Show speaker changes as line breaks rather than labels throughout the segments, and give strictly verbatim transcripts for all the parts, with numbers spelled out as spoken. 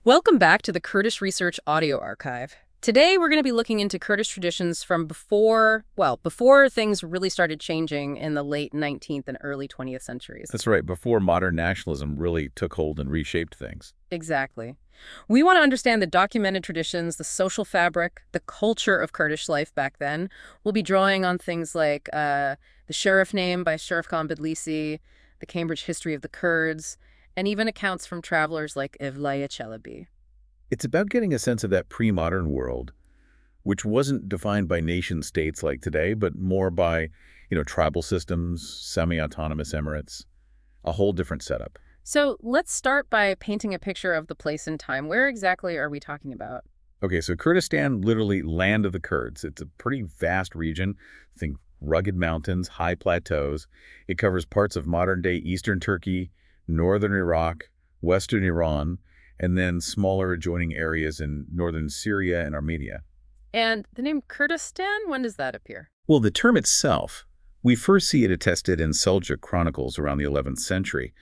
Welcome back to the Kurdish Research Audio Archive. Today, we're going to be looking into Kurdish traditions from before, well, before things really started changing in the late nineteenth and early twentieth centuries.
That's right, before modern nationalism really took hold and reshaped things.
Exactly. We want to understand the documented traditions, the social fabric, the culture of Kurdish life back then. We'll be drawing on things like uh, the Sheriff name by Sheriff Khan Bedlisi, the Cambridge History of the Kurds, and even accounts from travelers like Evliya Çelebi.
It's about getting a sense of that pre-modern world, which wasn't defined by nation states like today, but more by, you know, tribal systems, semi-autonomous emirates, a whole different setup.
So let's start by painting a picture of the place and time. Where exactly are we talking about?
Okay, so Kurdistan, literally land of the Kurds. It's a pretty vast region. Think rugged mountains, high plateaus. It covers parts of modern-day eastern Turkey, northern Iraq, western Iran, and then smaller adjoining areas in northern Syria and Armenia.
And the name Kurdistan, when does that appear?
Well, the term itself, we first see it attested in Seljuk chronicles around the eleventh century.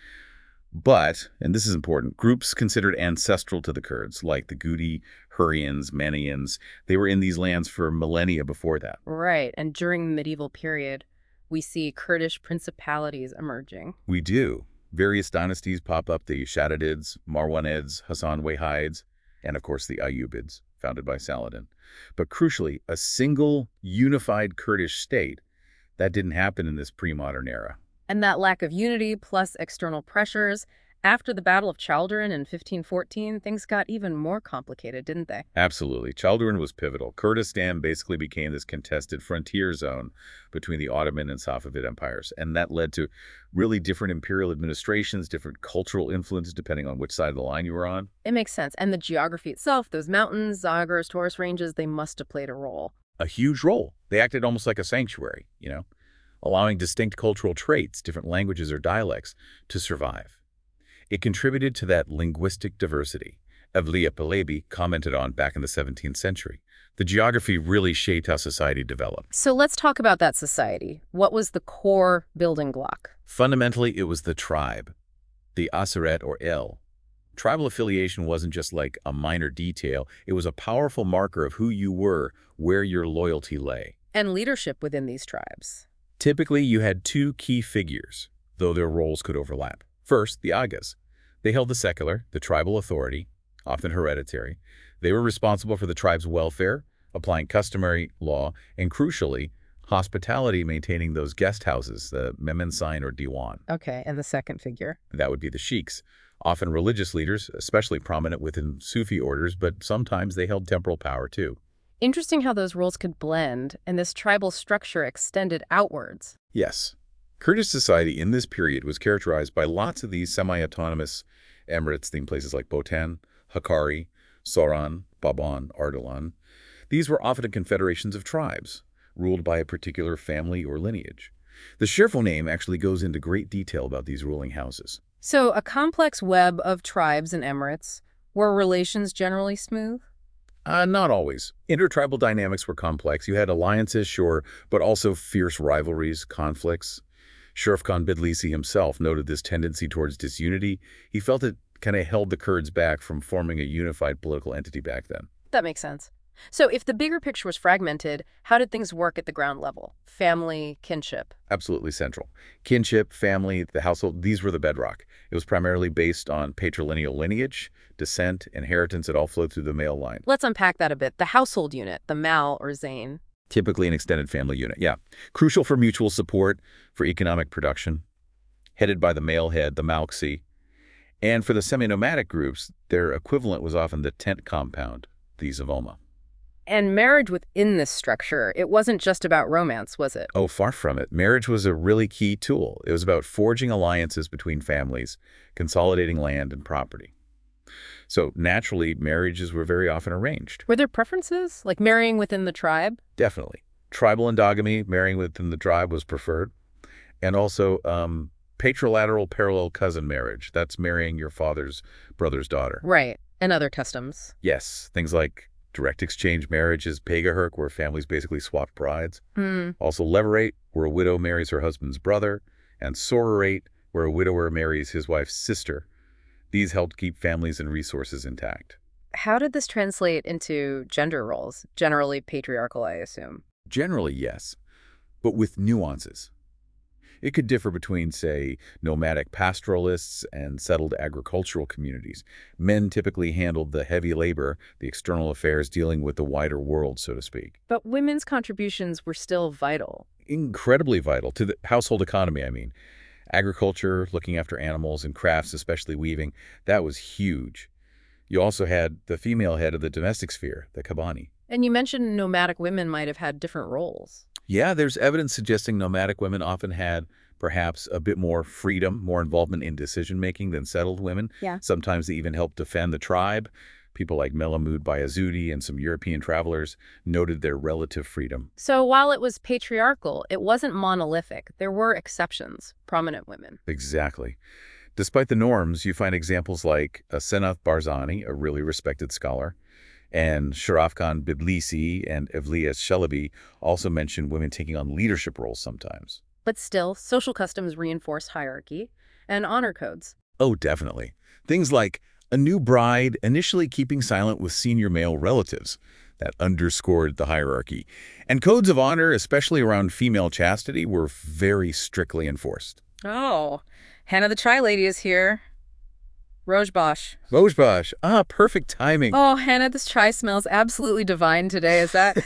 But, and this is important, groups considered ancestral to the Kurds, like the Gudi, Hurrians, Manians, they were in these lands for millennia before that.
Right, and during the medieval period, we see Kurdish principalities emerging.
We do. Various dynasties pop up, the Shaddadids, Marwanids, Hassan Wahids, and of course the Ayyubids, founded by Saladin. But crucially, a single unified Kurdish state, that didn't happen in this pre-modern era.
And that lack of unity plus external pressures, after the Battle of Chaldiran in fifteen fourteen, things got even more complicated, didn't they?
Absolutely. Chaldiran was pivotal. Kurdistan basically became this contested frontier zone between the Ottoman and Safavid empires, and that led to really different imperial administrations, different cultural influences depending on which side of the line you were on.
It makes sense. And the geography itself, those mountains, Zagros, Taurus ranges, they must have played a role.
A huge role. They acted almost like a sanctuary, you know, allowing distinct cultural traits, different languages or dialects, to survive. It contributed to that linguistic diversity Evliya Çelebi commented on back in the seventeenth century. The geography really shaped how society developed.
So let's talk about that society. What was the core building block?
Fundamentally, it was the tribe, the Aseret or El. Tribal affiliation wasn't just like a minor detail. It was a powerful marker of who you were, where your loyalty lay.
And leadership within these tribes.
Typically, you had two key figures, though their roles could overlap. First, the Agas. They held the secular, the tribal authority, often hereditary. They were responsible for the tribe's welfare, applying customary law, and crucially, hospitality, maintaining those guest houses, the Memensain or Diwan.
Okay, and the second figure?
That would be the sheiks, often religious leaders, especially prominent within Sufi orders, but sometimes they held temporal power too.
Interesting how those roles could blend, and this tribal structure extended outwards.
Yes. Kurdish society in this period was characterized by lots of these semi-autonomous emirates in places like Botan, Hakkari, Soran, Baban, Ardalan. These were often confederations of tribes, ruled by a particular family or lineage. The Sherfo name actually goes into great detail about these ruling houses.
So a complex web of tribes and emirates. Were relations generally smooth?
Uh, not always. Intertribal dynamics were complex. You had alliances, sure, but also fierce rivalries, conflicts. Sheriff Khan Bedlisi himself noted this tendency towards disunity. He felt it kind of held the Kurds back from forming a unified political entity back then.
That makes sense. So if the bigger picture was fragmented, how did things work at the ground level? Family, kinship?
Absolutely central. Kinship, family, the household, these were the bedrock. It was primarily based on patrilineal lineage, descent, inheritance. It all flowed through the male line.
Let's unpack that a bit. The household unit, the Mal or Zain.
Typically an extended family unit, yeah. Crucial for mutual support, for economic production, headed by the male head, the Malksi. And for the semi-nomadic groups, their equivalent was often the tent compound, the Zavoma.
And marriage within this structure, it wasn't just about romance, was it?
Oh, far from it. Marriage was a really key tool. It was about forging alliances between families, consolidating land and property. So naturally, marriages were very often arranged.
Were there preferences, like marrying within the tribe?
Definitely. Tribal endogamy, marrying within the tribe, was preferred. And also um, patrilateral parallel cousin marriage. That's marrying your father's brother's daughter.
Right. And other customs.
Yes. Things like direct exchange marriages, pagaherk, where families basically swapped brides.
Hmm.
Also levirate, where a widow marries her husband's brother. And sororate, where a widower marries his wife's sister. These helped keep families and resources intact.
How did this translate into gender roles? Generally patriarchal, I assume.
Generally, yes, but with nuances. It could differ between, say, nomadic pastoralists and settled agricultural communities. Men typically handled the heavy labor, the external affairs, dealing with the wider world, so to speak.
But women's contributions were still vital.
Incredibly vital to the household economy, I mean. Agriculture, looking after animals, and crafts, especially weaving, that was huge. You also had the female head of the domestic sphere, the kabani.
And you mentioned nomadic women might have had different roles.
Yeah, there's evidence suggesting nomadic women often had perhaps a bit more freedom, more involvement in decision-making than settled women.
Yeah.
Sometimes they even helped defend the tribe. People like Melamud Bayazidi and some European travelers noted their relative freedom.
So while it was patriarchal, it wasn't monolithic. There were exceptions, prominent women.
Exactly. Despite the norms, you find examples like Senath Barzani, a really respected scholar, and Sharaf Khan Bidlisi and Evliya Chelebi also mention women taking on leadership roles sometimes.
But still, social customs reinforce hierarchy and honor codes.
Oh, definitely. Things like a new bride initially keeping silent with senior male relatives. That underscored the hierarchy. And codes of honor, especially around female chastity, were very strictly enforced.
Oh, Hannah the Chai Lady is here. Rojbash.
Rojbash. Ah, perfect timing.
Oh, Hannah, this chai smells absolutely divine today. Is that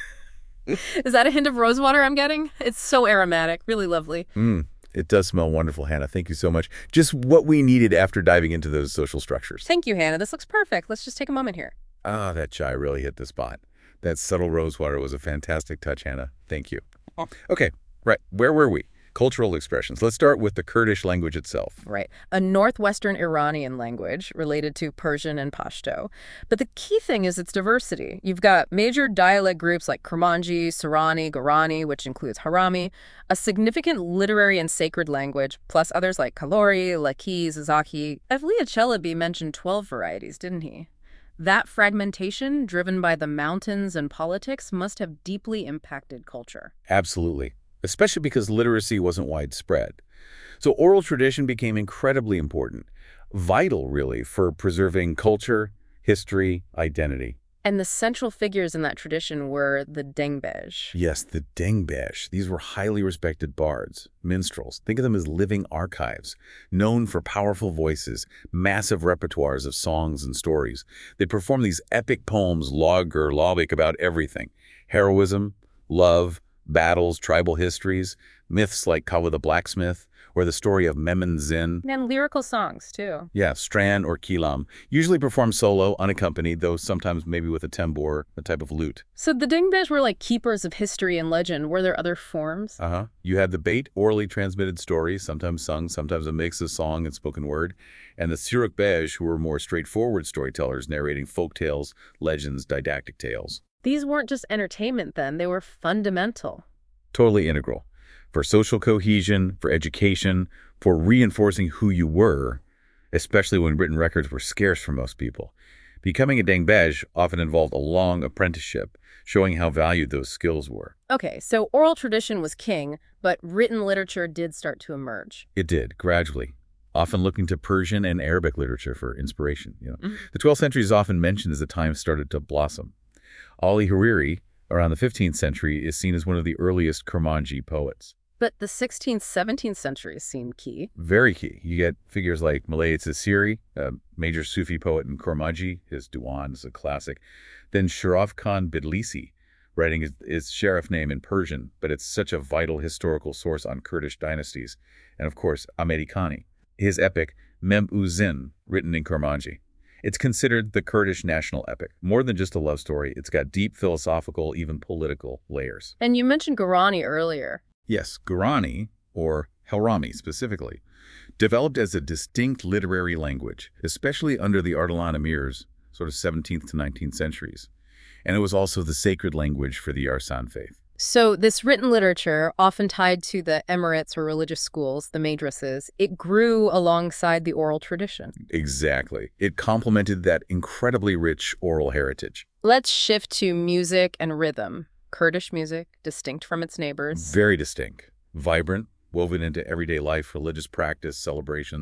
is that a hint of rosewater I'm getting? It's so aromatic, really lovely.
Mm, it does smell wonderful, Hannah. Thank you so much. Just what we needed after diving into those social structures.
Thank you, Hannah. This looks perfect. Let's just take a moment here.
Ah, that chai really hit the spot. That subtle rosewater was a fantastic touch, Hannah. Thank you. Okay, right. Where were we? Cultural expressions. Let's start with the Kurdish language itself.
Right. A northwestern Iranian language related to Persian and Pashto. But the key thing is its diversity. You've got major dialect groups like Kurmanji, Sorani, Gorani, which includes Harami, a significant literary and sacred language, plus others like Kalori, Laki, Zazaki. Evliya Chelebi mentioned twelve varieties, didn't he? That fragmentation, driven by the mountains and politics, must have deeply impacted culture.
Absolutely. Especially because literacy wasn't widespread. So oral tradition became incredibly important, vital, really, for preserving culture, history, identity.
And the central figures in that tradition were the dengbej.
Yes, the dengbej. These were highly respected bards, minstrels. Think of them as living archives, known for powerful voices, massive repertoires of songs and stories. They performed these epic poems, log or lawik, about everything: heroism, love, battles, tribal histories, myths like Kawa the Blacksmith, or the story of Memen Zin.
And lyrical songs, too.
Yeah, Stran or Kilam, usually performed solo, unaccompanied, though sometimes maybe with a tambur, a type of lute.
So the dengbej were like keepers of history and legend. Were there other forms?
Uh-huh. You had the bait, orally transmitted stories, sometimes sung, sometimes a mix of song and spoken word, and the Sirukbej, who were more straightforward storytellers, narrating folk tales, legends, didactic tales.
These weren't just entertainment then, they were fundamental.
Totally integral. For social cohesion, for education, for reinforcing who you were, especially when written records were scarce for most people. Becoming a dengbej often involved a long apprenticeship, showing how valued those skills were.
Okay, so oral tradition was king, but written literature did start to emerge.
It did, gradually, often looking to Persian and Arabic literature for inspiration. You know.
Mm-hmm.
The twelfth century is often mentioned as the time started to blossom. Ali Hariri, around the fifteenth century, is seen as one of the earliest Kurmanji poets.
But the sixteenth, seventeenth centuries seem key.
Very key. You get figures like Malay Tsasiri, a major Sufi poet in Kurmanji. His Diwan is a classic. Then Sharaf Khan Bidlisi, writing his, his Sharaf name in Persian, but it's such a vital historical source on Kurdish dynasties. And of course, Ahmedi Khani, his epic Mem-u-Zin, written in Kurmanji. It's considered the Kurdish national epic. More than just a love story, it's got deep philosophical, even political layers.
And you mentioned Gorani earlier.
Yes, Gorani, or Helrami specifically, developed as a distinct literary language, especially under the Ardalan emirs, sort of seventeenth to nineteenth centuries. And it was also the sacred language for the Yarsan faith.
So this written literature, often tied to the emirates or religious schools, the madrasas, it grew alongside the oral tradition.
Exactly. It complemented that incredibly rich oral heritage.
Let's shift to music and rhythm. Kurdish music, distinct from its neighbors.
Very distinct. Vibrant, woven into everyday life, religious practice, celebrations.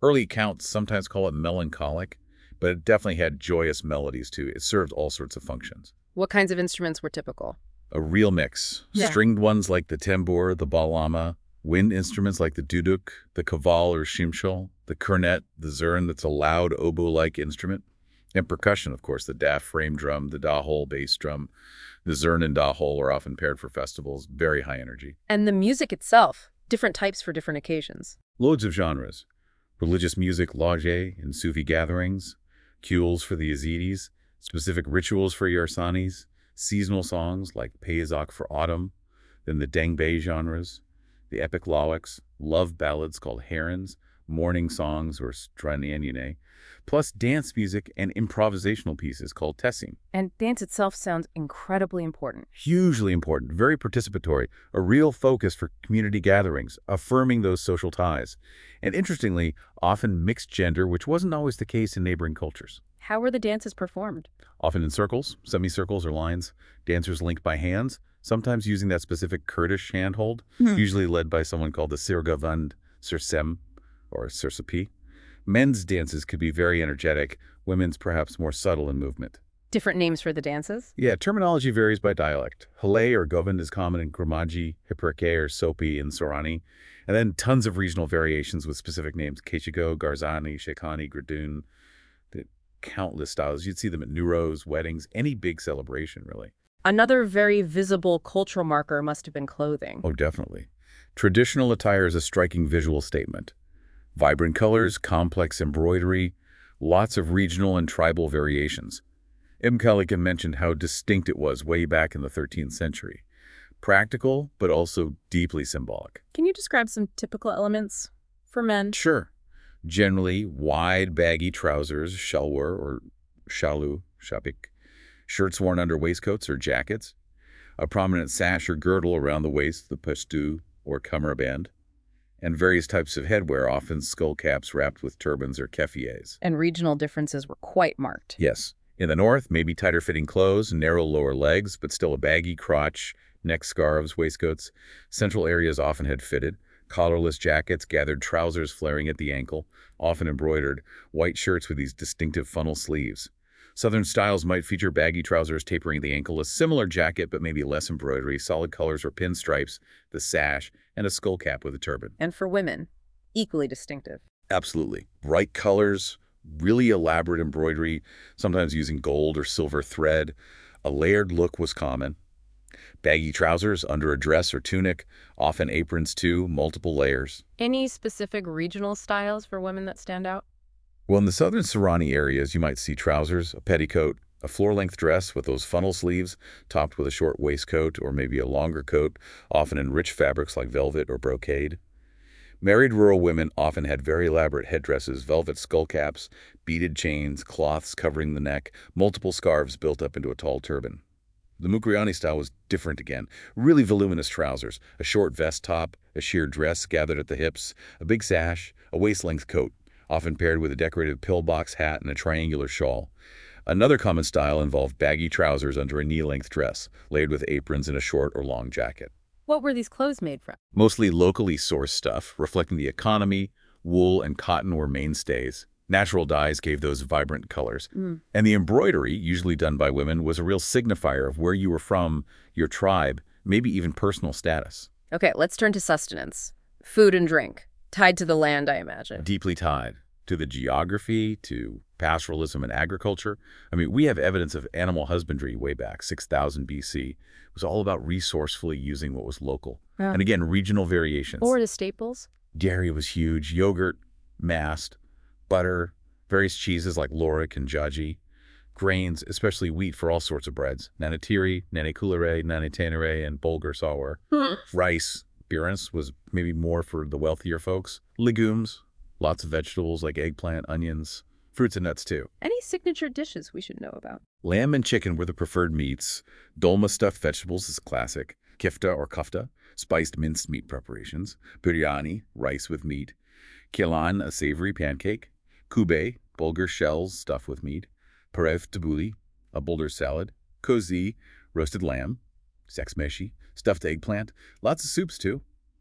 Early accounts sometimes call it melancholic, but it definitely had joyous melodies too. It served all sorts of functions.
What kinds of instruments were typical?
A real mix.
Yeah.
Stringed ones like the tambur, the balama, wind instruments like the duduk, the kaval or shimshal, the cornet, the zurn, that's a loud oboe-like instrument, and percussion, of course, the daf frame drum, the dahol bass drum. The zurn and dahol are often paired for festivals, very high energy.
And the music itself, different types for different occasions.
Loads of genres. Religious music, lajee, and Sufi gatherings, kules for the Yazidis, specific rituals for Yarsanis, seasonal songs like Payazak for autumn, then the Dengbei genres, the epic lawaks, love ballads called herons, mourning songs or stranianyane, plus dance music and improvisational pieces called tessim.
And dance itself sounds incredibly important.
Hugely important, very participatory, a real focus for community gatherings, affirming those social ties. And interestingly, often mixed gender, which wasn't always the case in neighboring cultures.
How were the dances performed?
Often in circles, semicircles, or lines, dancers linked by hands, sometimes using that specific Kurdish handhold,
Hmm.
usually led by someone called the Sirgavand Sirsem or Sirsapi. Men's dances could be very energetic, women's perhaps more subtle in movement.
Different names for the dances?
Yeah, terminology varies by dialect. Halay or Govind is common in Kurmaji, Hiperke or Sopi in Sorani, and then tons of regional variations with specific names, Kechigo, Garzani, Shekhani, Gradun, the countless styles. You'd see them at Nuros, weddings, any big celebration, really.
Another very visible cultural marker must have been clothing.
Oh, definitely. Traditional attire is a striking visual statement. Vibrant colors, complex embroidery, lots of regional and tribal variations. Ibn Khaldun mentioned how distinct it was way back in the thirteenth century. Practical, but also deeply symbolic.
Can you describe some typical elements for men?
Sure. Generally, wide, baggy trousers, shalwar or shalu, shapik, shirts worn under waistcoats or jackets, a prominent sash or girdle around the waist, the pashtu or kamarband, and various types of headwear, often skull caps wrapped with turbans or keffiyehs.
And regional differences were quite marked.
Yes. In the north, maybe tighter-fitting clothes, narrow lower legs, but still a baggy crotch, neck scarves, waistcoats. Central areas often had fitted, collarless jackets, gathered trousers flaring at the ankle, often embroidered, white shirts with these distinctive funnel sleeves. Southern styles might feature baggy trousers tapering the ankle, a similar jacket but maybe less embroidery, solid colors or pinstripes, the sash, and a skull cap with a turban.
And for women, equally distinctive.
Absolutely. Bright colors, really elaborate embroidery, sometimes using gold or silver thread. A layered look was common. Baggy trousers under a dress or tunic, often aprons too, multiple layers.
Any specific regional styles for women that stand out?
Well, in the southern Sorani areas, you might see trousers, a petticoat, a floor-length dress with those funnel sleeves, topped with a short waistcoat or maybe a longer coat, often in rich fabrics like velvet or brocade. Married rural women often had very elaborate headdresses, velvet skullcaps, beaded chains, cloths covering the neck, multiple scarves built up into a tall turban. The Mukriani style was different again. Really voluminous trousers, a short vest top, a sheer dress gathered at the hips, a big sash, a waist-length coat, often paired with a decorated pillbox hat and a triangular shawl. Another common style involved baggy trousers under a knee-length dress, layered with aprons and a short or long jacket.
What were these clothes made from?
Mostly locally sourced stuff, reflecting the economy. Wool and cotton were mainstays. Natural dyes gave those vibrant colors.
Mm.
And the embroidery, usually done by women, was a real signifier of where you were from, your tribe, maybe even personal status.
Okay, let's turn to sustenance. Food and drink, tied to the land, I imagine.
Deeply tied to the geography, to pastoralism and agriculture. I mean, we have evidence of animal husbandry way back, six thousand B C. It was all about resourcefully using what was local.
Yeah.
And again, regional variations.
Or the staples?
Dairy was huge. Yogurt, mast, butter, various cheeses like Lorik and Jaji. Grains, especially wheat for all sorts of breads. Nanatiri, Nanikulare, Nanitenere, and Bulgur Sawar. Rice, Birans was maybe more for the wealthier folks. Legumes, lots of vegetables like eggplant, onions, fruits and nuts too.
Any signature dishes we should know about?
Lamb and chicken were the preferred meats. Dolma stuffed vegetables is classic. Kifta or kafta, spiced minced meat preparations. Biryani, rice with meat. Kilan, a savory pancake. Kube, bulgur shells stuffed with meat. Parev tabuli, a boulder salad. Kozi, roasted lamb. Sexmeshi, stuffed eggplant. Lots of soups too.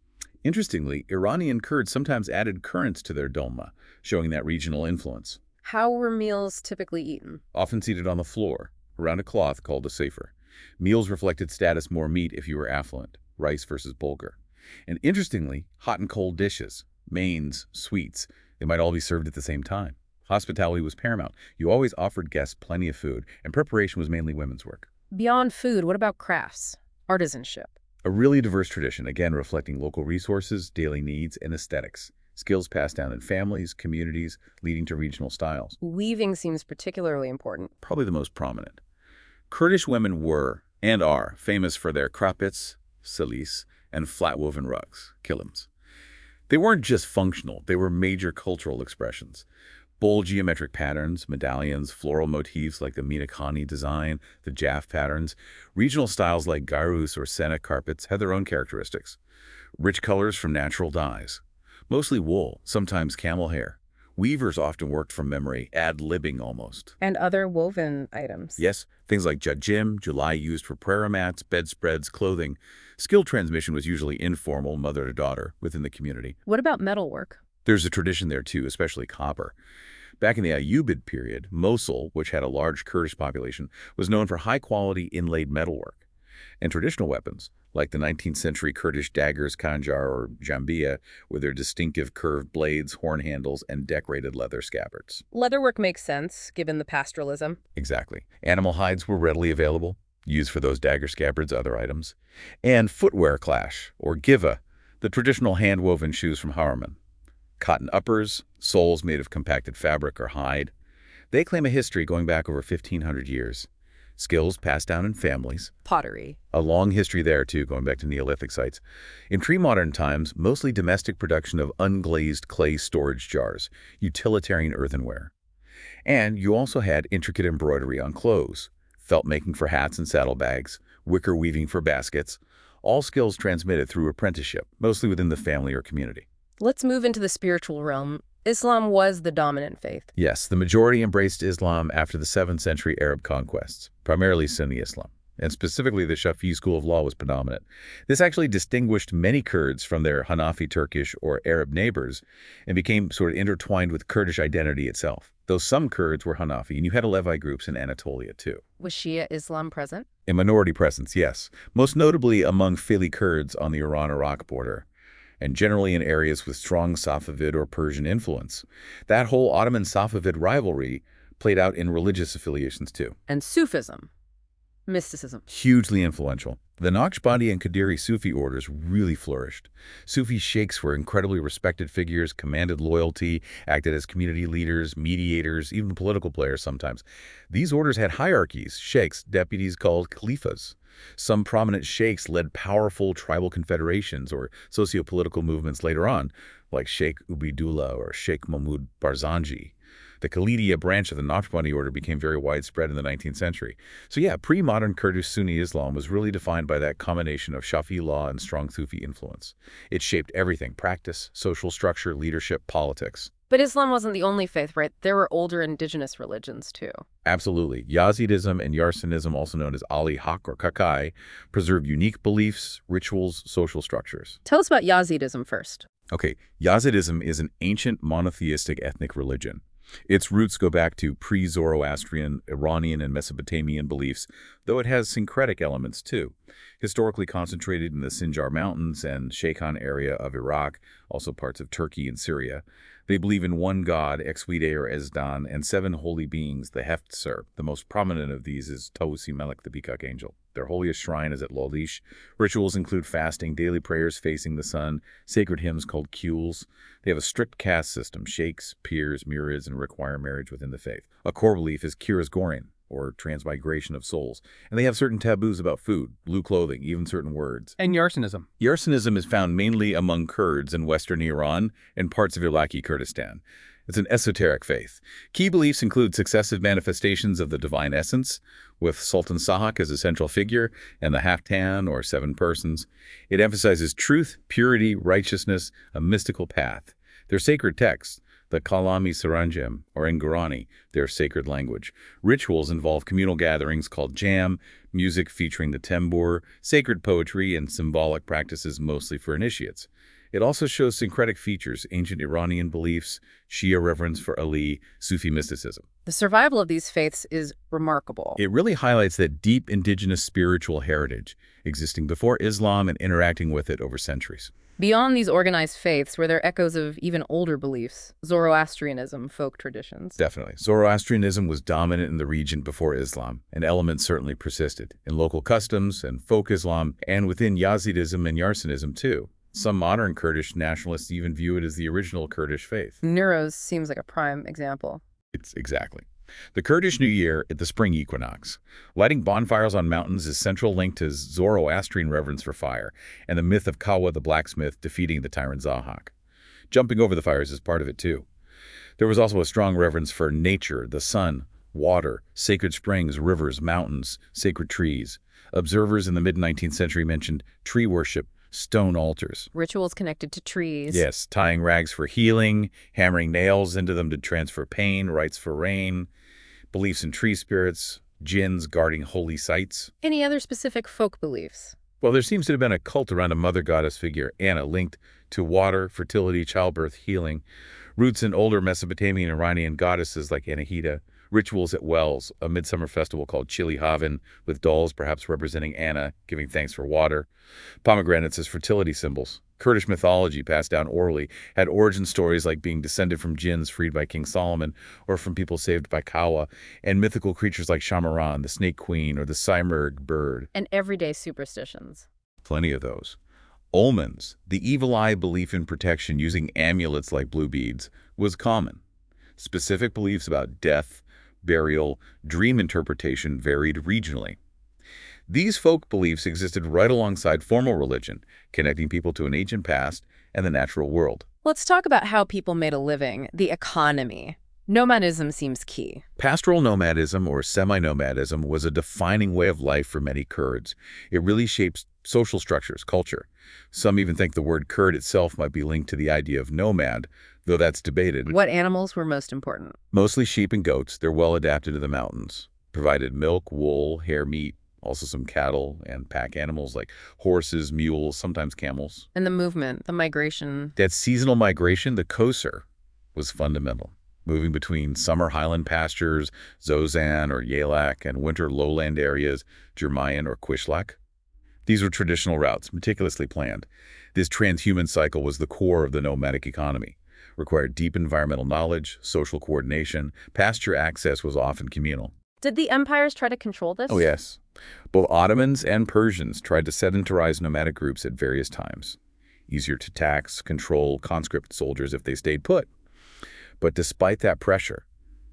Interestingly, Iranian Kurds sometimes added currants to their dolma, showing that regional influence.
How were meals typically eaten?
Often seated on the floor, around a cloth called a sefer. Meals reflected status: more meat if you were affluent, rice versus bulgur. And interestingly, hot and cold dishes, mains, sweets, they might all be served at the same time. Hospitality was paramount. You always offered guests plenty of food, and preparation was mainly women's work.
Beyond food, what about crafts, artisanship?
A really diverse tradition, again reflecting local resources, daily needs, and aesthetics. Skills passed down in families, communities, leading to regional styles.
Weaving seems particularly important.
Probably the most prominent. Kurdish women were, and are, famous for their krapits, salis, and flat-woven rugs, kilims. They weren't just functional, they were major cultural expressions. Bold geometric patterns, medallions, floral motifs like the Minakhani design, the Jaf patterns. Regional styles like Garus or Sena carpets had their own characteristics. Rich colors from natural dyes. Mostly wool, sometimes camel hair. Weavers often worked from memory, ad-libbing almost.
And other woven items.
Yes, things like jajim, julai used for prayer mats, bedspreads, clothing. Skill transmission was usually informal, mother to daughter, within the community.
What about metalwork?
There's a tradition there too, especially copper. Back in the Ayyubid period, Mosul, which had a large Kurdish population, was known for high-quality inlaid metalwork. And traditional weapons, like the nineteenth century Kurdish daggers, khanjar or jambia, with their distinctive curved blades, horn handles, and decorated leather scabbards.
Leatherwork makes sense, given the pastoralism.
Exactly. Animal hides were readily available, used for those dagger scabbards, other items. And footwear clash, or giva, the traditional hand-woven shoes from Harman. Cotton uppers, soles made of compacted fabric or hide. They claim a history going back over fifteen hundred years. Skills passed down in families.
Pottery.
A long history there, too, going back to Neolithic sites. In pre-modern times, mostly domestic production of unglazed clay storage jars, utilitarian earthenware. And you also had intricate embroidery on clothes, felt making for hats and saddlebags, wicker weaving for baskets, all skills transmitted through apprenticeship, mostly within the family or community.
Let's move into the spiritual realm. Islam was the dominant faith.
Yes, the majority embraced Islam after the seventh century Arab conquests, primarily Sunni Islam, and specifically the Shafi'i school of law was predominant. This actually distinguished many Kurds from their Hanafi Turkish or Arab neighbors and became sort of intertwined with Kurdish identity itself, though some Kurds were Hanafi, and you had Alevi groups in Anatolia too.
Was Shia Islam present?
A minority presence, yes, most notably among Fili Kurds on the Iran-Iraq border, and generally in areas with strong Safavid or Persian influence. That whole Ottoman-Safavid rivalry played out in religious affiliations too.
And Sufism. Mysticism.
Hugely influential. The Naqshbandi and Qadiri Sufi orders really flourished. Sufi sheikhs were incredibly respected figures, commanded loyalty, acted as community leaders, mediators, even political players sometimes. These orders had hierarchies, sheikhs, deputies called khalifas. Some prominent sheikhs led powerful tribal confederations or socio-political movements later on, like Sheikh Ubaidullah or Sheikh Mahmud Barzanji. The Khalidiyya branch of the Naqshbandi order became very widespread in the nineteenth century. So yeah, pre-modern Kurdish Sunni Islam was really defined by that combination of Shafi'i law and strong Sufi influence. It shaped everything: practice, social structure, leadership, politics.
But Islam wasn't the only faith, right? There were older indigenous religions, too.
Absolutely. Yazidism and Yarsanism, also known as Ali Haq or Kakai, preserve unique beliefs, rituals, social structures.
Tell us about Yazidism first.
Okay, Yazidism is an ancient monotheistic ethnic religion. Its roots go back to pre-Zoroastrian, Iranian, and Mesopotamian beliefs, though it has syncretic elements too. Historically concentrated in the Sinjar Mountains and Sheikhan area of Iraq, also parts of Turkey and Syria. They believe in one god, Exwide or Ezdan, and seven holy beings, the Heftsur. The most prominent of these is Tawusi Melek, the peacock angel. Their holiest shrine is at Lodish. Rituals include fasting, daily prayers facing the sun, sacred hymns called kules. They have a strict caste system, sheikhs, peers, murids, and require marriage within the faith. A core belief is Kiras Gorin, or transmigration of souls. And they have certain taboos about food, blue clothing, even certain words.
And Yarsanism.
Yarsanism is found mainly among Kurds in western Iran and parts of Iraqi Kurdistan. It's an esoteric faith. Key beliefs include successive manifestations of the divine essence, with Sultan Sahak as a central figure, and the Haftan, or seven persons. It emphasizes truth, purity, righteousness, a mystical path. Their sacred texts, the Kalami Saranjam, or Ingurani, their sacred language. Rituals involve communal gatherings called jam, music featuring the tembur, sacred poetry, and symbolic practices mostly for initiates. It also shows syncretic features, ancient Iranian beliefs, Shia reverence for Ali, Sufi mysticism.
The survival of these faiths is remarkable.
It really highlights that deep indigenous spiritual heritage existing before Islam and interacting with it over centuries.
Beyond these organized faiths were there echoes of even older beliefs, Zoroastrianism, folk traditions.
Definitely. Zoroastrianism was dominant in the region before Islam, and elements certainly persisted in local customs and folk Islam, and within Yazidism and Yarsanism too. Some modern Kurdish nationalists even view it as the original Kurdish faith.
Nuruz seems like a prime example.
It's exactly. The Kurdish New Year at the spring equinox. Lighting bonfires on mountains is central linked to Zoroastrian reverence for fire, and the myth of Kawa the blacksmith defeating the tyrant Zahak. Jumping over the fires is part of it too. There was also a strong reverence for nature, the sun, water, sacred springs, rivers, mountains, sacred trees. Observers in the mid-nineteenth century mentioned tree worship, stone altars.
Rituals connected to trees.
Yes, tying rags for healing, hammering nails into them to transfer pain, rites for rain, beliefs in tree spirits, jinns guarding holy sites.
Any other specific folk beliefs?
Well, there seems to have been a cult around a mother goddess figure, Anna, linked to water, fertility, childbirth, healing. Roots in older Mesopotamian and Iranian goddesses like Anahita. Rituals at wells, a midsummer festival called Chili Haven, with dolls perhaps representing Anna, giving thanks for water. Pomegranates as fertility symbols. Kurdish mythology passed down orally had origin stories like being descended from jinns freed by King Solomon or from people saved by Kawa, and mythical creatures like Shamaran, the snake queen, or the Simurgh bird.
And everyday superstitions.
Plenty of those. Omens, the evil eye belief in protection using amulets like blue beads, was common. Specific beliefs about death, burial, dream interpretation varied regionally. These folk beliefs existed right alongside formal religion, connecting people to an ancient past and the natural world.
Let's talk about how people made a living, the economy. Nomadism seems key.
Pastoral nomadism, or semi-nomadism, was a defining way of life for many Kurds. It really shapes social structures, culture. Some even think the word Kurd itself might be linked to the idea of nomad, though that's debated.
What animals were most important?
Mostly sheep and goats. They're well adapted to the mountains. Provided milk, wool, hair, meat, also some cattle and pack animals like horses, mules, sometimes camels.
And the movement, the migration.
That seasonal migration, the Kosar, was fundamental. Moving between summer highland pastures, Zozan or Yalak, and winter lowland areas, Jermayan or Qishlaq. These were traditional routes, meticulously planned. This transhuman cycle was the core of the nomadic economy. Required deep environmental knowledge, social coordination. Pasture access was often communal.
Did the empires try to control this?
Oh, yes. Both Ottomans and Persians tried to sedentarize nomadic groups at various times. Easier to tax, control conscript soldiers if they stayed put. But despite that pressure,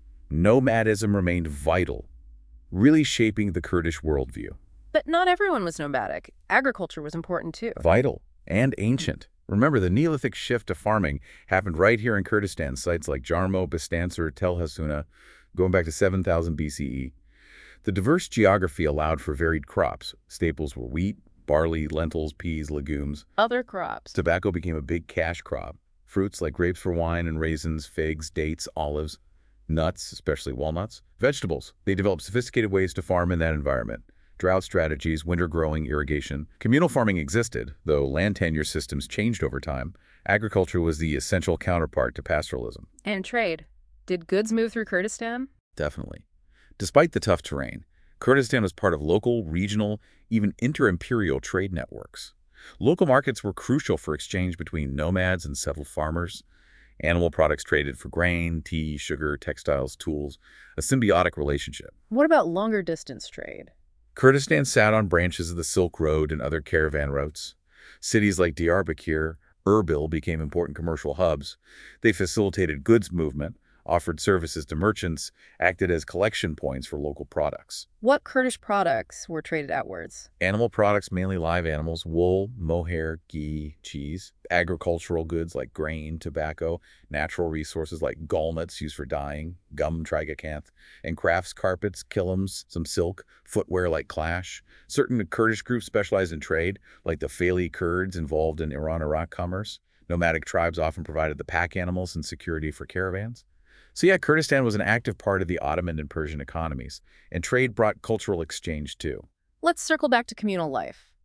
nomadism remained vital, really shaping the Kurdish worldview.
But not everyone was nomadic. Agriculture was important too.
Vital and ancient. Remember, the Neolithic shift to farming happened right here in Kurdistan, sites like Jarmo, Bistansur, Tel Hassuna, going back to seven thousand B C E. The diverse geography allowed for varied crops. Staples were wheat, barley, lentils, peas, legumes.
Other crops.
Tobacco became a big cash crop. Fruits like grapes for wine and raisins, figs, dates, olives, nuts, especially walnuts. Vegetables. They developed sophisticated ways to farm in that environment. Drought strategies, winter growing, irrigation. Communal farming existed, though land tenure systems changed over time. Agriculture was the essential counterpart to pastoralism.
And trade. Did goods move through Kurdistan?
Definitely. Despite the tough terrain, Kurdistan was part of local, regional, even inter-imperial trade networks. Local markets were crucial for exchange between nomads and settled farmers. Animal products traded for grain, tea, sugar, textiles, tools, a symbiotic relationship.
What about longer distance trade?
Kurdistan sat on branches of the Silk Road and other caravan routes. Cities like Diyarbakir, Erbil became important commercial hubs. They facilitated goods movement, offered services to merchants, acted as collection points for local products.
What Kurdish products were traded outwards?
Animal products, mainly live animals, wool, mohair, ghee, cheese. Agricultural goods like grain, tobacco, natural resources like gallnuts used for dyeing, gum tragacanth, and crafts, carpets, kilims, some silk, footwear like clash. Certain Kurdish groups specialized in trade, like the Faili Kurds involved in Iran-Iraq commerce. Nomadic tribes often provided the pack animals and security for caravans. So yeah, Kurdistan was an active part of the Ottoman and Persian economies, and trade brought cultural exchange too.
Let's circle back to communal life.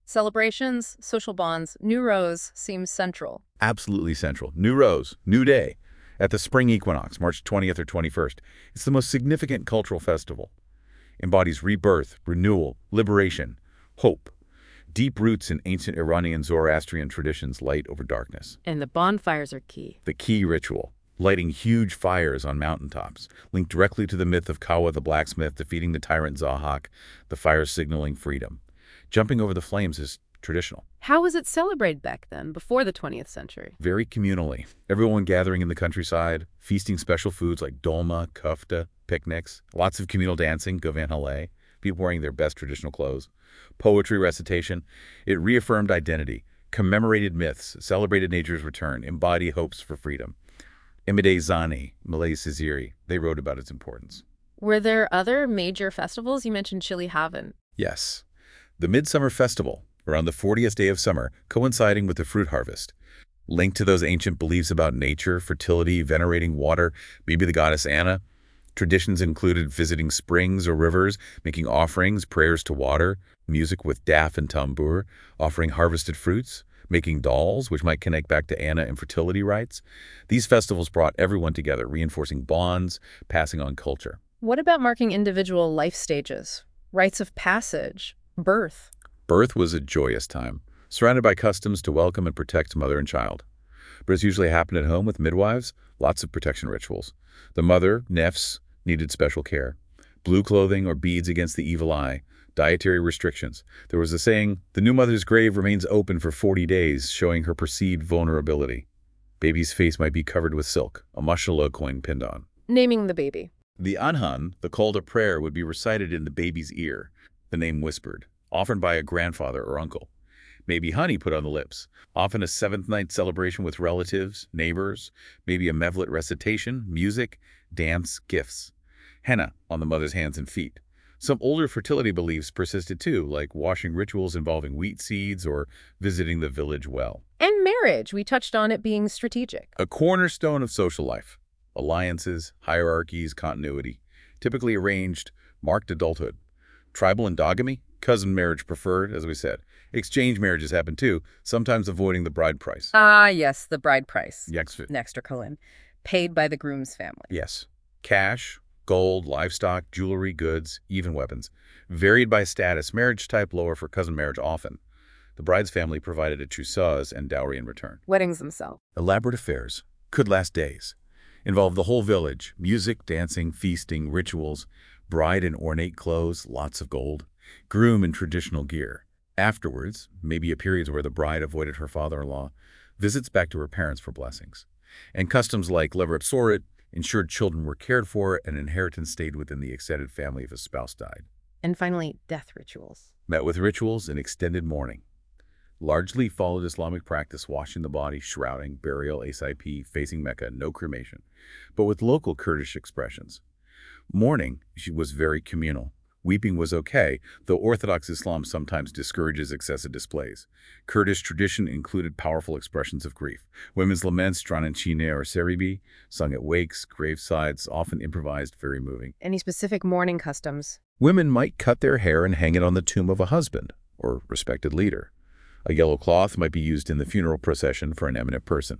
Celebrations, social bonds, new rose seems central.
Absolutely central. New rose, new day. At the spring equinox, March twentieth or twenty-first, it's the most significant cultural festival. Embodies rebirth, renewal, liberation, hope. Deep roots in ancient Iranian Zoroastrian traditions light over darkness.
And the bonfires are key.
The key ritual, lighting huge fires on mountaintops, linked directly to the myth of Kawa the blacksmith defeating the tyrant Zahak, the fire signaling freedom. Jumping over the flames is traditional.
How was it celebrated back then, before the twentieth century?
Very communally. Everyone gathering in the countryside, feasting special foods like dolma, kufta, picnics, lots of communal dancing, Govan Haleh, people wearing their best traditional clothes, poetry recitation. It reaffirmed identity, commemorated myths, celebrated nature's return, embodied hopes for freedom. Imade Zani, Malay Siziri, they wrote about its importance.
Were there other major festivals? You mentioned Chili Haven.
Yes. The Midsummer Festival, around the fortieth day of summer, coinciding with the fruit harvest. Linked to those ancient beliefs about nature, fertility, venerating water, maybe the goddess Anna. Traditions included visiting springs or rivers, making offerings, prayers to water, music with daf and tambur, offering harvested fruits, making dolls, which might connect back to Anna and fertility rites. These festivals brought everyone together, reinforcing bonds, passing on culture.
What about marking individual life stages? Rites of passage, birth?
Birth was a joyous time, surrounded by customs to welcome and protect mother and child. Births usually happened at home with midwives, lots of protection rituals. The mother, nefs, needed special care. Blue clothing or beads against the evil eye, dietary restrictions. There was a saying, the new mother's grave remains open for forty days, showing her perceived vulnerability. Baby's face might be covered with silk, a mashallah coin pinned on.
Naming the baby.
The anhan, the call to prayer, would be recited in the baby's ear, the name whispered, often by a grandfather or uncle. Maybe honey put on the lips, often a seventh night celebration with relatives, neighbors, maybe a mevlet recitation, music, dance, gifts. Henna on the mother's hands and feet. Some older fertility beliefs persisted too, like washing rituals involving wheat seeds or visiting the village well.
And marriage, we touched on it being strategic.
A cornerstone of social life. Alliances, hierarchies, continuity. Typically arranged, marked adulthood. Tribal endogamy, cousin marriage preferred, as we said. Exchange marriages happen too, sometimes avoiding the bride price.
Ah, yes, the bride price.
Yes.
Next or colon. Paid by the groom's family.
Yes. Cash, gold, livestock, jewelry, goods, even weapons. Varied by status, marriage type lower for cousin marriage often. The bride's family provided a chusaz and dowry in return.
Weddings themselves.
Elaborate affairs. Could last days. Involved the whole village. Music, dancing, feasting, rituals. Bride in ornate clothes, lots of gold. Groom in traditional gear. Afterwards, maybe a period where the bride avoided her father-in-law. Visits back to her parents for blessings. And customs like lever sorit ensured children were cared for and inheritance stayed within the extended family if a spouse died.
And finally, death rituals.
Met with rituals and extended mourning. Largely followed Islamic practice, washing the body, shrouding, burial, S I P, facing Mecca, no cremation, but with local Kurdish expressions. Mourning was very communal. Weeping was okay, though Orthodox Islam sometimes discourages excessive displays. Kurdish tradition included powerful expressions of grief. Women's laments, drawn in Chine or Seribi, sung at wakes, gravesides, often improvised, very moving.
Any specific mourning customs?
Women might cut their hair and hang it on the tomb of a husband or respected leader. A yellow cloth might be used in the funeral procession for an eminent person.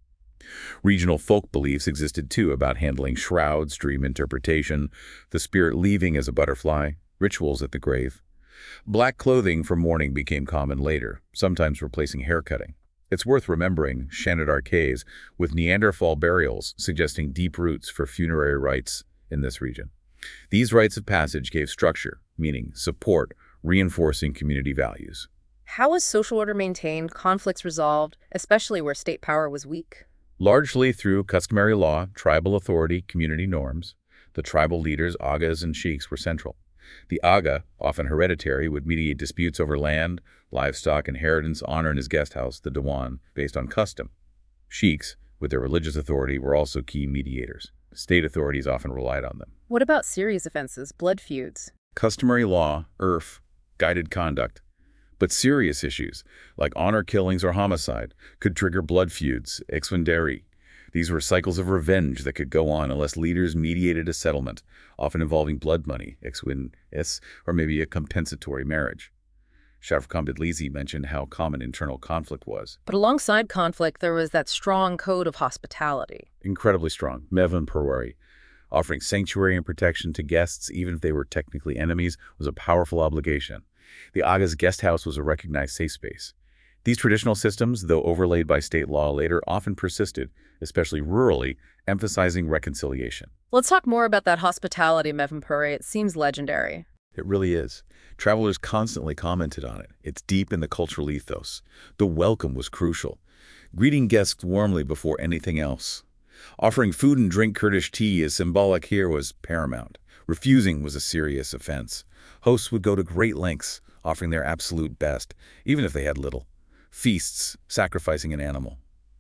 Regional folk beliefs existed too about handling shrouds, dream interpretation, the spirit leaving as a butterfly, rituals at the grave. Black clothing for mourning became common later, sometimes replacing haircutting. It's worth remembering Shannon Arcades with Neanderthal burials suggesting deep roots for funerary rites in this region. These rites of passage gave structure, meaning support, reinforcing community values.
How was social order maintained, conflicts resolved, especially where state power was weak?
Largely through customary law, tribal authority, community norms. The tribal leaders, agas and sheiks, were central. The aga, often hereditary, would mediate disputes over land, livestock, inheritance, honor in his guest house, the diwan, based on custom. Sheiks, with their religious authority, were also key mediators. State authorities often relied on them.
What about serious offenses, blood feuds?
Customary law, urf, guided conduct. But serious issues, like honor killings or homicide, could trigger blood feuds, exwinderi. These were cycles of revenge that could go on unless leaders mediated a settlement, often involving blood money, exwin es, or maybe a compensatory marriage. Sharif Khan Bedlisi mentioned how common internal conflict was.
But alongside conflict, there was that strong code of hospitality.
Incredibly strong. Mehvan Perwari, offering sanctuary and protection to guests, even if they were technically enemies, was a powerful obligation. The Aga's guest house was a recognized safe space. These traditional systems, though overlaid by state law later, often persisted, especially rurally, emphasizing reconciliation.
Let's talk more about that hospitality, Mehvan Perwari. It seems legendary.
It really is. Travelers constantly commented on it. It's deep in the cultural ethos. The welcome was crucial. Greeting guests warmly before anything else. Offering food and drink Kurdish tea as symbolic here was paramount. Refusing was a serious offense. Hosts would go to great lengths, offering their absolute best, even if they had little. Feasts, sacrificing an animal.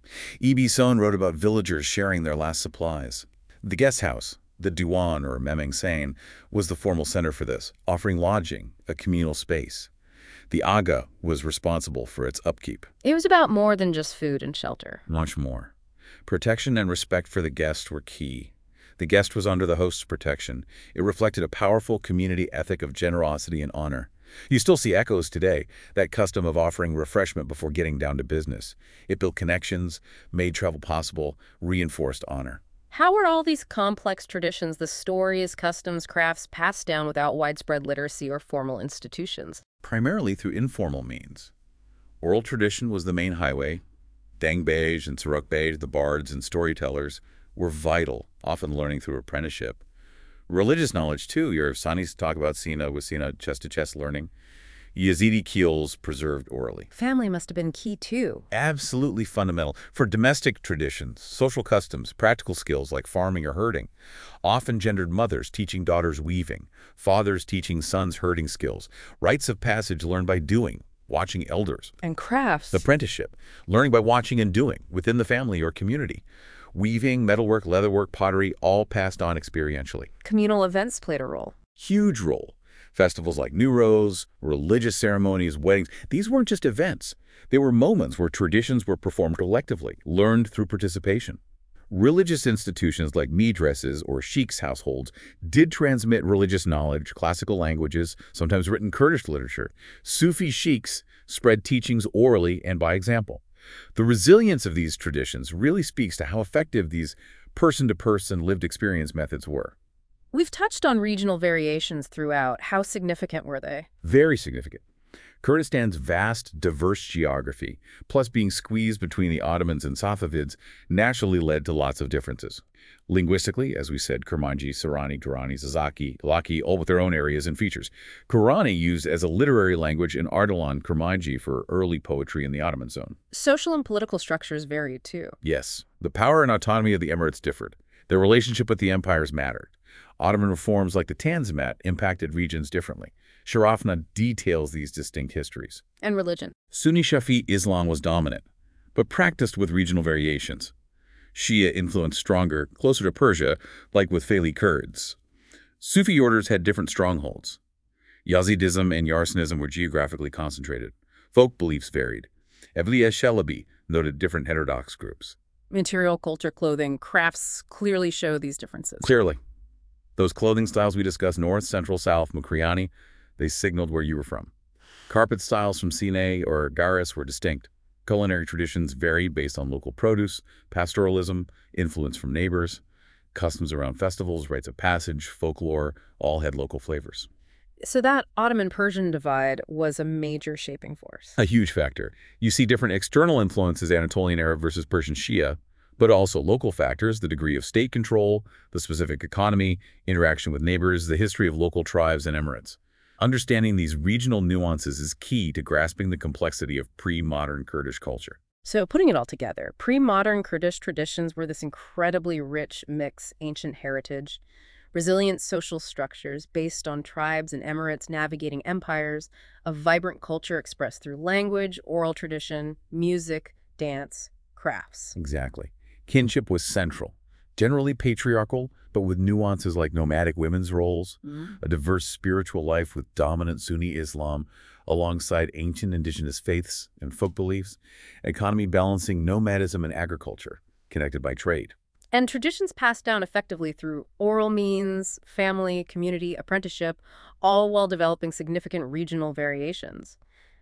Ibi Son wrote about villagers sharing their last supplies. The guest house, the Diwan or Memeng Sain, was the formal center for this, offering lodging, a communal space. The Aga was responsible for its upkeep.
It was about more than just food and shelter.
Much more. Protection and respect for the guest were key. The guest was under the host's protection. It reflected a powerful community ethic of generosity and honor. You still see echoes today, that custom of offering refreshment before getting down to business. It built connections, made travel possible, reinforced honor.
How were all these complex traditions, the stories, customs, crafts, passed down without widespread literacy or formal institutions?
Primarily through informal means. Oral tradition was the main highway. Dangbej and Sarukbej, the bards and storytellers, were vital, often learning through apprenticeship. Religious knowledge, too. Your Sanis talk about Sina with Sina chest-to-chest learning. Yazidi keels preserved orally.
Family must have been key, too.
Absolutely fundamental. For domestic traditions, social customs, practical skills like farming or herding, often gendered mothers teaching daughters weaving, fathers teaching sons herding skills, rites of passage learned by doing, watching elders.
And crafts.
Apprenticeship, learning by watching and doing within the family or community. Weaving, metalwork, leatherwork, pottery, all passed on experientially.
Communal events played a role.
Huge role. Festivals like Newroz, religious ceremonies, weddings, these weren't just events. They were moments where traditions were performed collectively, learned through participation. Religious institutions like midreses or sheikhs' households did transmit religious knowledge, classical languages, sometimes written Kurdish literature. Sufi sheikhs spread teachings orally and by example. The resilience of these traditions really speaks to how effective these person-to-person lived experience methods were.
We've touched on regional variations throughout. How significant were they?
Very significant. Kurdistan's vast, diverse geography, plus being squeezed between the Ottomans and Safavids, naturally led to lots of differences. Linguistically, as we said, Kurmanji, Sorani, Durrani, Zazaki, Laki, all with their own areas and features. Qurani used as a literary language in Ardalan, Kurmanji for early poetry in the Ottoman zone.
Social and political structures varied, too.
Yes. The power and autonomy of the emirates differed. Their relationship with the empires mattered. Ottoman reforms like the Tanzimat impacted regions differently. Sharafna details these distinct histories.
And religion.
Sunni Shafi Islam was dominant, but practiced with regional variations. Shia influence stronger, closer to Persia, like with Fali Kurds. Sufi orders had different strongholds. Yazidism and Yarsanism were geographically concentrated. Folk beliefs varied. Evliya Shalabi noted different heterodox groups.
Material, culture, clothing, crafts clearly show these differences.
Clearly. Those clothing styles we discussed, north, central, south, Mukriani, they signaled where you were from. Carpet styles from Sinai or Garis were distinct. Culinary traditions varied based on local produce, pastoralism, influence from neighbors. Customs around festivals, rites of passage, folklore, all had local flavors.
So that Ottoman-Persian divide was a major shaping force.
A huge factor. You see different external influences, Anatolian Arab versus Persian Shia, but also local factors, the degree of state control, the specific economy, interaction with neighbors, the history of local tribes and emirates. Understanding these regional nuances is key to grasping the complexity of pre-modern Kurdish culture.
So putting it all together, pre-modern Kurdish traditions were this incredibly rich mix, ancient heritage, resilient social structures based on tribes and emirates navigating empires, a vibrant culture expressed through language, oral tradition, music, dance, crafts.
Exactly. Kinship was central, generally patriarchal, but with nuances like nomadic women's roles, mm-hmm. a diverse spiritual life with dominant Sunni Islam, alongside ancient indigenous faiths and folk beliefs, economy balancing nomadism and agriculture, connected by trade.
And traditions passed down effectively through oral means, family, community, apprenticeship, all while developing significant regional variations.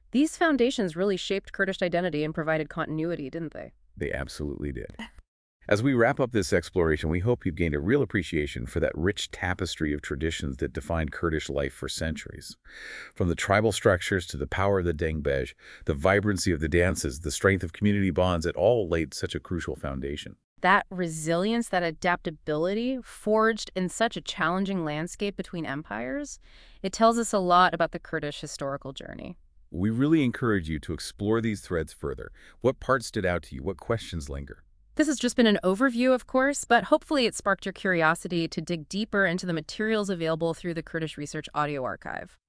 These foundations really shaped Kurdish identity and provided continuity, didn't they?
They absolutely did. As we wrap up this exploration, we hope you've gained a real appreciation for that rich tapestry of traditions that defined Kurdish life for centuries. From the tribal structures to the power of the dengbej, the vibrancy of the dances, the strength of community bonds, it all laid such a crucial foundation.
That resilience, that adaptability, forged in such a challenging landscape between empires, it tells us a lot about the Kurdish historical journey.
We really encourage you to explore these threads further. What parts stood out to you? What questions linger?
This has just been an overview, of course, but hopefully it sparked your curiosity to dig deeper into the materials available through the Kurdish Research Audio Archive.